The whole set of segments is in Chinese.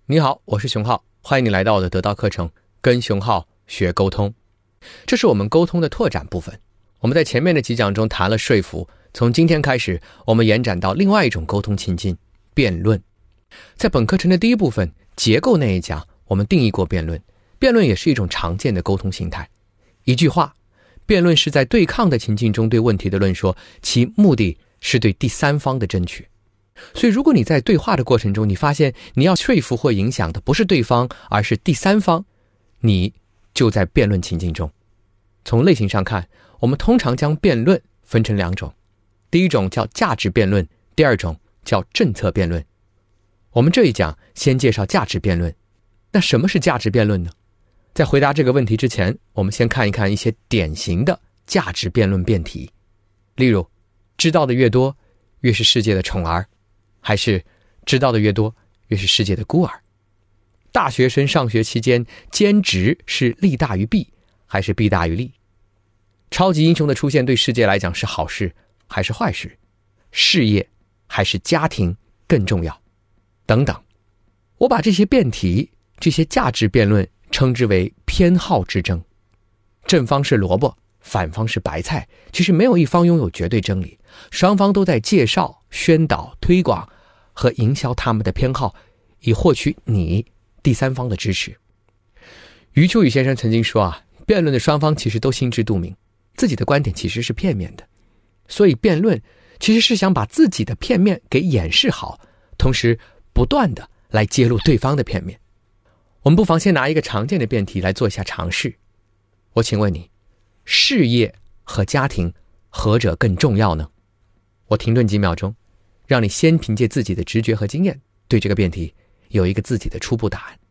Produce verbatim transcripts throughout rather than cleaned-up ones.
你好，我是熊浩，欢迎你来到我的得到课程，跟熊浩学沟通。这是我们沟通的拓展部分。我们在前面的几讲中谈了说服，从今天开始，我们延展到另外一种沟通情境——辩论。在本课程的第一部分结构那一讲，我们定义过辩论。辩论也是一种常见的沟通形态。一句话，辩论是在对抗的情境中对问题的论说，其目的是对第三方的争取。所以如果你在对话的过程中，你发现你要说服或影响的不是对方，而是第三方，你就在辩论情境中。从类型上看，我们通常将辩论分成两种，第一种叫价值辩论，第二种叫政策辩论。我们这一讲先介绍价值辩论。那什么是价值辩论呢？在回答这个问题之前，我们先看一看一些典型的价值辩论辩题。例如，知道的越多，越是世界的宠儿，还是知道的越多，越是世界的孤儿？大学生上学期间兼职是利大于弊，还是弊大于利？超级英雄的出现对世界来讲是好事还是坏事？事业还是家庭更重要？等等。我把这些辩题，这些价值辩论称之为偏好之争。正方是萝卜，反方是白菜，其实没有一方拥有绝对真理，双方都在介绍、宣导、推广和营销他们的偏好，以获取你第三方的支持。余秋雨先生曾经说啊，辩论的双方其实都心知肚明，自己的观点其实是片面的，所以辩论其实是想把自己的片面给掩饰好，同时不断的来揭露对方的片面。我们不妨先拿一个常见的辩题来做一下尝试。我请问你，事业和家庭何者更重要呢？我停顿几秒钟，让你先凭借自己的直觉和经验对这个辩题有一个自己的初步答案。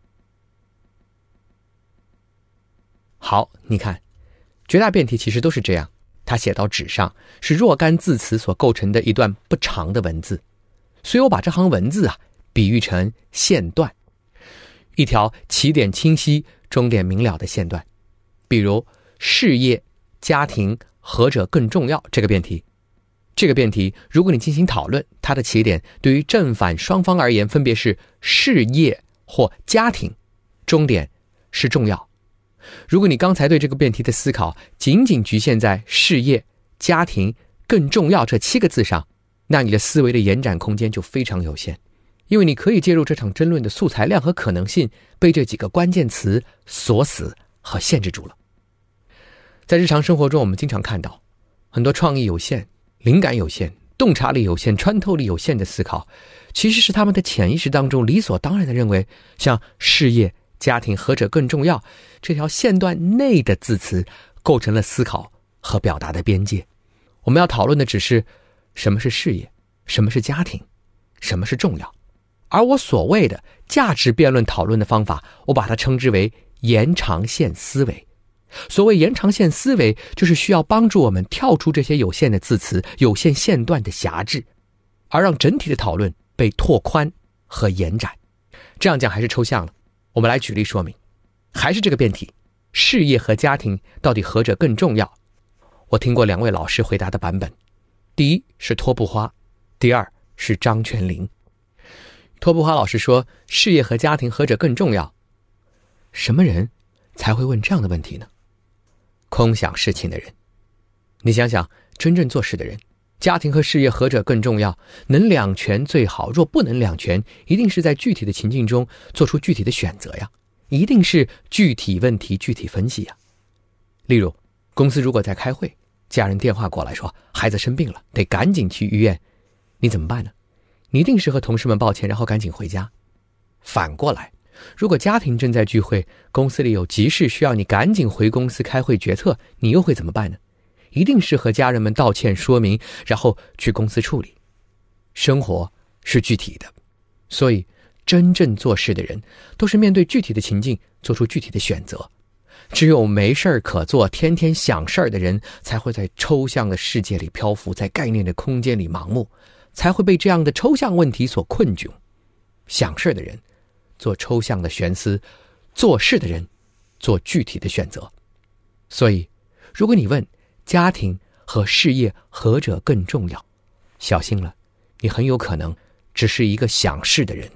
好，你看，绝大辩题其实都是这样，它写到纸上是若干字词所构成的一段不长的文字，所以我把这行文字啊比喻成线段，一条起点清晰、终点明了的线段。比如事业、家庭何者更重要这个辩题，这个辩题如果你进行讨论，它的起点对于正反双方而言分别是事业或家庭，终点是重要。如果你刚才对这个辩题的思考仅仅局限在事业、家庭更重要这七个字上，那你的思维的延展空间就非常有限，因为你可以介入这场争论的素材量和可能性被这几个关键词锁死和限制住了。在日常生活中，我们经常看到很多创意有限、灵感有限、洞察力有限、穿透力有限的思考，其实是他们的潜意识当中理所当然地认为，像事业、家庭何者更重要这条线段内的字词构成了思考和表达的边界。我们要讨论的只是什么是事业，什么是家庭，什么是重要。而我所谓的价值辩论讨论的方法，我把它称之为延长线思维。所谓延长线思维，就是需要帮助我们跳出这些有限的字词、有限线段的辖制，而让整体的讨论被拓宽和延展。这样讲还是抽象了，我们来举例说明。还是这个辩题，事业和家庭到底何者更重要？我听过两位老师回答的版本，第一是托布花，第二是张泉灵。托布花老师说，事业和家庭何者更重要？什么人才会问这样的问题呢？空想事情的人。你想想，真正做事的人，家庭和事业何者更重要？能两全最好，若不能两全，一定是在具体的情境中做出具体的选择呀，一定是具体问题具体分析呀。例如，公司如果在开会，家人电话过来说孩子生病了，得赶紧去医院，你怎么办呢？你一定是和同事们抱歉，然后赶紧回家。反过来，如果家庭正在聚会，公司里有急事需要你赶紧回公司开会决策，你又会怎么办呢？一定是和家人们道歉说明，然后去公司处理。生活是具体的，所以真正做事的人都是面对具体的情境做出具体的选择。只有没事儿可做，天天想事儿的人，才会在抽象的世界里漂浮，在概念的空间里盲目，才会被这样的抽象问题所困窘。想事儿的人做抽象的悬思，做事的人做具体的选择。所以如果你问家庭和事业何者更重要，小心了，你很有可能只是一个想事的人，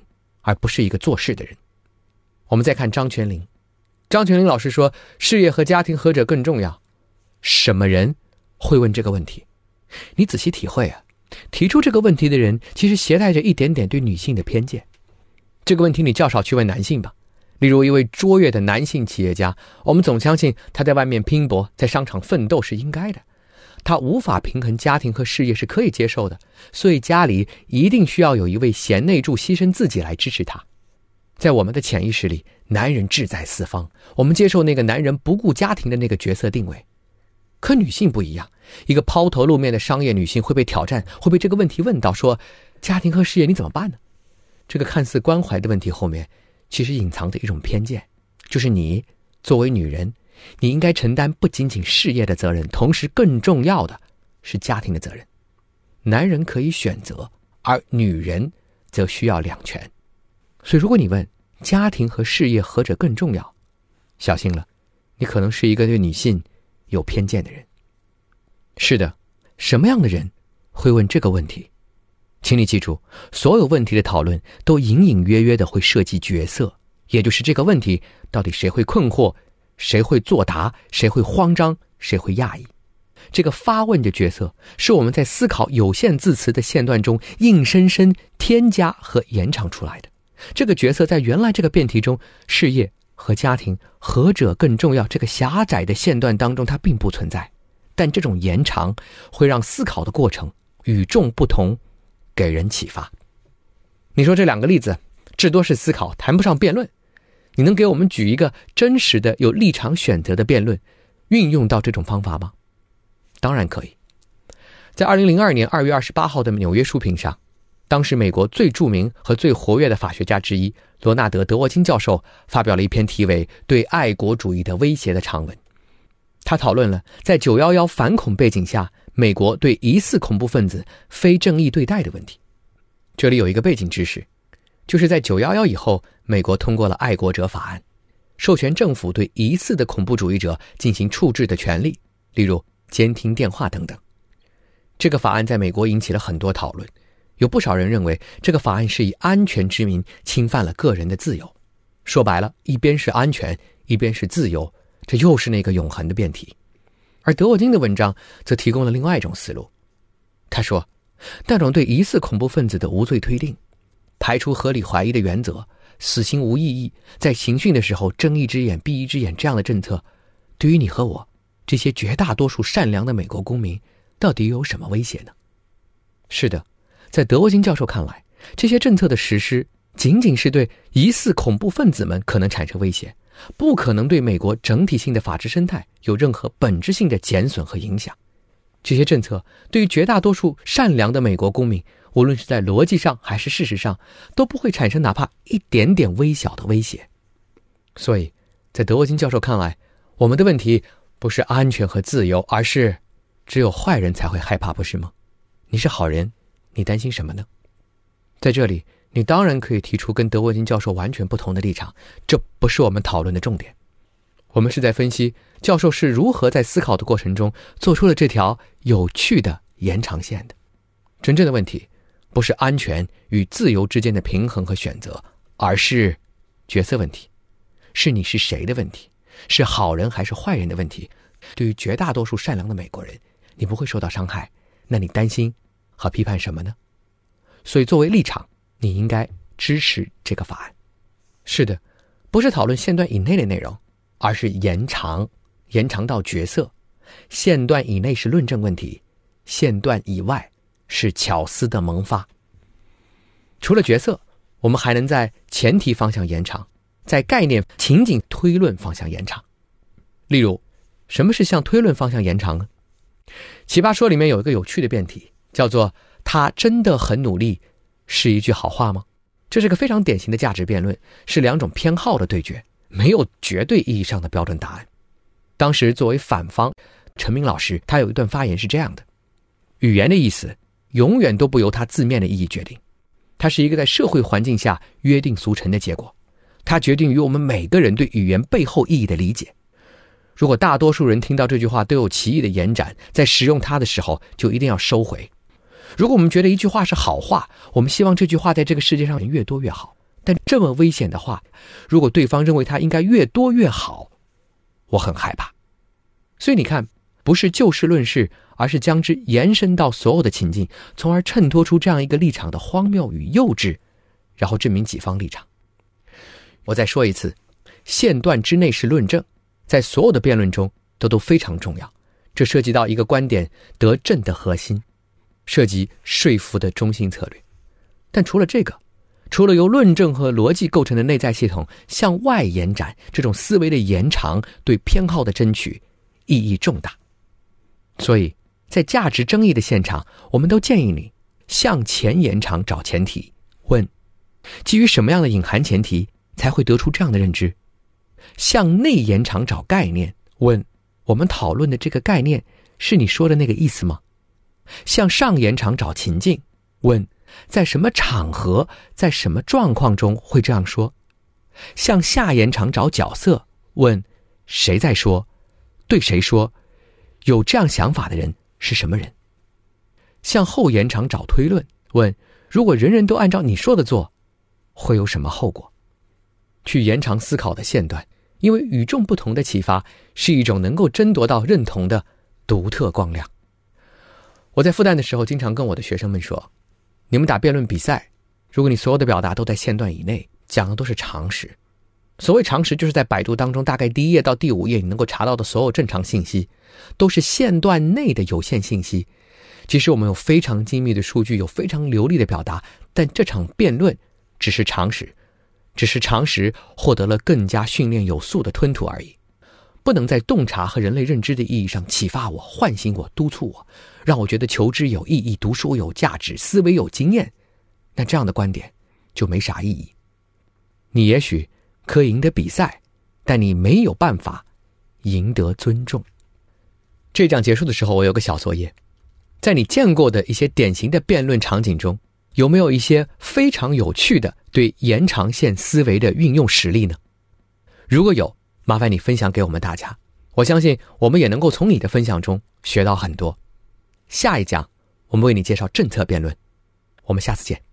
而不是一个做事的人。我们再看张泉灵，张泉灵老师说，事业和家庭何者更重要？什么人会问这个问题？你仔细体会啊，提出这个问题的人其实携带着一点点对女性的偏见。这个问题你较少去问男性吧，例如一位卓越的男性企业家，我们总相信他在外面拼搏，在商场奋斗是应该的，他无法平衡家庭和事业是可以接受的，所以家里一定需要有一位贤内助牺牲自己来支持他。在我们的潜意识里，男人志在四方，我们接受那个男人不顾家庭的那个角色定位。可女性不一样，一个抛头露面的商业女性会被挑战，会被这个问题问到，说家庭和事业你怎么办呢？这个看似关怀的问题后面其实隐藏着一种偏见，就是你作为女人，你应该承担不仅仅事业的责任，同时更重要的是家庭的责任。男人可以选择，而女人则需要两全。所以如果你问家庭和事业何者更重要，小心了，你可能是一个对女性有偏见的人。是的，什么样的人会问这个问题？请你记住，所有问题的讨论都隐隐约约的会涉及角色，也就是这个问题到底谁会困惑，谁会作答，谁会慌张，谁会讶异。这个发问的角色是我们在思考有限字词的线段中硬生生添加和延长出来的。这个角色在原来这个辩题中，事业和家庭何者更重要这个狭窄的线段当中它并不存在，但这种延长会让思考的过程与众不同，给人启发。你说这两个例子至多是思考，谈不上辩论，你能给我们举一个真实的有立场选择的辩论运用到这种方法吗？当然可以。在二零零二年二月二十八号的纽约书评上，当时美国最著名和最活跃的法学家之一罗纳德·德沃金教授发表了一篇题为《对爱国主义的威胁》的长文。他讨论了在九一一反恐背景下美国对疑似恐怖分子非正义对待的问题。这里有一个背景知识，就是在九一一以后，美国通过了爱国者法案，授权政府对疑似的恐怖主义者进行处置的权利，例如监听电话等等。这个法案在美国引起了很多讨论，有不少人认为这个法案是以安全之名侵犯了个人的自由。说白了，一边是安全，一边是自由，这又是那个永恒的辩题。而德沃金的文章则提供了另外一种思路。他说，那种对疑似恐怖分子的无罪推定，排除合理怀疑的原则，死刑无意义，在刑讯的时候睁一只眼闭一只眼这样的政策，对于你和我这些绝大多数善良的美国公民到底有什么威胁呢？是的，在德沃金教授看来，这些政策的实施仅仅是对疑似恐怖分子们可能产生威胁，不可能对美国整体性的法治生态有任何本质性的减损和影响。这些政策对于绝大多数善良的美国公民，无论是在逻辑上还是事实上，都不会产生哪怕一点点微小的威胁。所以在德沃金教授看来，我们的问题不是安全和自由，而是只有坏人才会害怕，不是吗？你是好人，你担心什么呢？在这里你当然可以提出跟德沃金教授完全不同的立场，这不是我们讨论的重点。我们是在分析教授是如何在思考的过程中做出了这条有趣的延长线的。真正的问题不是安全与自由之间的平衡和选择，而是角色问题，是你是谁的问题，是好人还是坏人的问题。对于绝大多数善良的美国人，你不会受到伤害，那你担心和批判什么呢？所以作为立场，你应该支持这个法案。是的，不是讨论线段以内的内容，而是延长延长到角色。线段以内是论证问题，线段以外是巧思的萌发。除了角色，我们还能在前提方向延长，在概念情景推论方向延长。例如，什么是向推论方向延长呢？奇葩说里面有一个有趣的辩题，叫做他真的很努力是一句好话吗？这是个非常典型的价值辩论，是两种偏好的对决，没有绝对意义上的标准答案。当时作为反方，陈明老师他有一段发言是这样的：语言的意思永远都不由它字面的意义决定，它是一个在社会环境下约定俗成的结果，它决定于我们每个人对语言背后意义的理解。如果大多数人听到这句话都有歧义的延展，在使用它的时候就一定要收回。如果我们觉得一句话是好话，我们希望这句话在这个世界上越多越好， 但这么危险的话，如果对方认为它应该越多越好，我很害怕。所以你看，不是就事论事，而是将之延伸到所有的情境，从而衬托出这样一个立场的荒谬与幼稚，然后证明己方立场。我再说一次，线段之内是论证，在所有的辩论中都都非常重要。这涉及到一个观点得证的核心，涉及说服的中心策略。但除了这个，除了由论证和逻辑构成的内在系统向外延展，这种思维的延长对偏好的争取意义重大。所以在价值争议的现场，我们都建议你向前延长找前提，问基于什么样的隐含前提才会得出这样的认知？向内延长找概念，问我们讨论的这个概念是你说的那个意思吗？向上延长找情境，问在什么场合，在什么状况中会这样说？向下延长找角色，问谁在说，对谁说，有这样想法的人是什么人？向后延长找推论，问如果人人都按照你说的做，会有什么后果？去延长思考的线段，因为与众不同的启发是一种能够争夺到认同的独特光亮。我在复旦的时候经常跟我的学生们说，你们打辩论比赛，如果你所有的表达都在线段以内，讲的都是常识。所谓常识，就是在百度当中大概第一页到第五页你能够查到的所有正常信息，都是线段内的有限信息。即使我们有非常精密的数据，有非常流利的表达，但这场辩论只是常识，只是常识获得了更加训练有素的吞吐而已，不能在洞察和人类认知的意义上启发我、唤醒我、督促我，让我觉得求知有意义、读书有价值、思维有经验。那这样的观点就没啥意义。你也许可以赢得比赛，但你没有办法赢得尊重。这讲结束的时候，我有个小作业，在你见过的一些典型的辩论场景中，有没有一些非常有趣的对延长线思维的运用实例呢？如果有，麻烦你分享给我们大家，我相信我们也能够从你的分享中学到很多。下一讲我们为你介绍政策辩论，我们下次见。